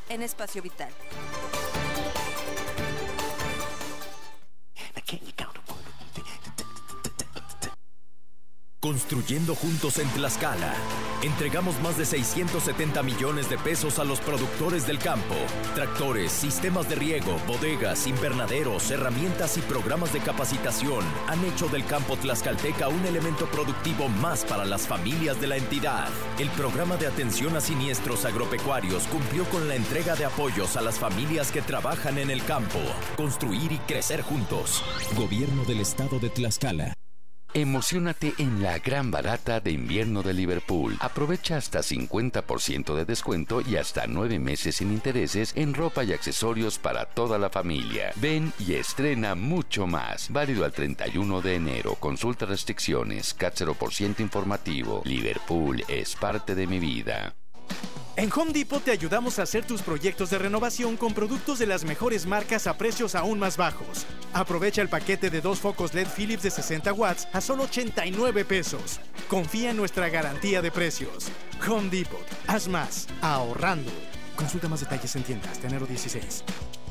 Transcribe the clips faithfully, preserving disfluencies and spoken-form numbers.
en Espacio Vital. Construyendo juntos en Tlaxcala. Entregamos más de seiscientos setenta millones de pesos a los productores del campo. Tractores, sistemas de riego, bodegas, invernaderos, herramientas y programas de capacitación han hecho del campo tlaxcalteca un elemento productivo más para las familias de la entidad. El programa de atención a siniestros agropecuarios cumplió con la entrega de apoyos a las familias que trabajan en el campo. Construir y crecer juntos. Gobierno del Estado de Tlaxcala. Emociónate en la gran barata de invierno de Liverpool. Aprovecha hasta cincuenta por ciento de descuento y hasta nueve meses sin intereses en ropa y accesorios para toda la familia. Ven y estrena mucho más. Válido al treinta y uno de enero. Consulta restricciones. C A T cero por ciento informativo. Liverpool es parte de mi vida. En Home Depot te ayudamos a hacer tus proyectos de renovación con productos de las mejores marcas a precios aún más bajos. Aprovecha el paquete de dos focos L E D Philips de sesenta watts a solo ochenta y nueve pesos. Confía en nuestra garantía de precios. Home Depot. Haz más ahorrando. Consulta más detalles en tiendas de enero dieciséis.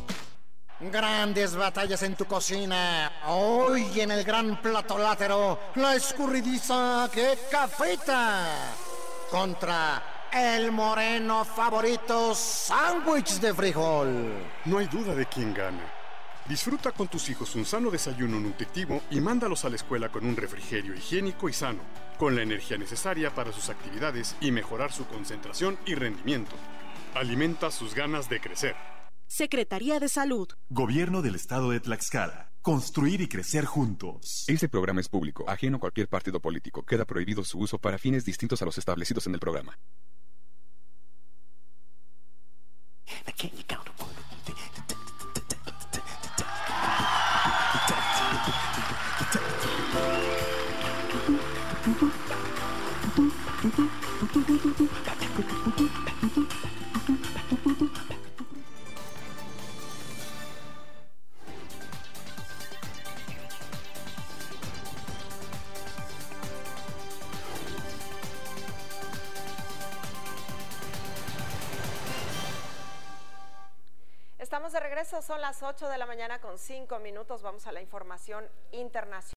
Grandes batallas en tu cocina. Hoy en el gran plato látero, la escurridiza que cafeta contra el moreno favorito sándwich de frijol. No hay duda de quién gana. Disfruta con tus hijos un sano desayuno nutritivo y mándalos a la escuela con un refrigerio higiénico y sano, con la energía necesaria para sus actividades y mejorar su concentración y rendimiento. Alimenta sus ganas de crecer. Secretaría de Salud. Gobierno del Estado de Tlaxcala. Construir y crecer juntos. Este programa es público, ajeno a cualquier partido político. Queda prohibido su uso para fines distintos a los establecidos en el programa. Estamos de regreso, son las ocho de la mañana con cinco minutos. Vamos a la información internacional.